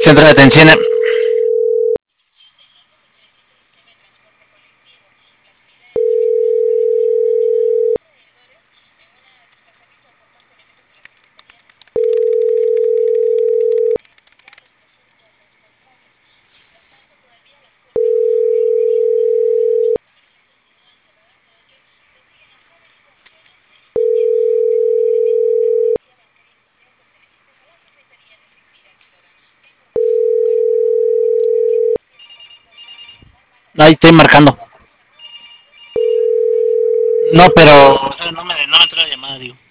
Centro de atención. Ahí estoy marcando. No, pero o sea, no me entró la llamada, digo.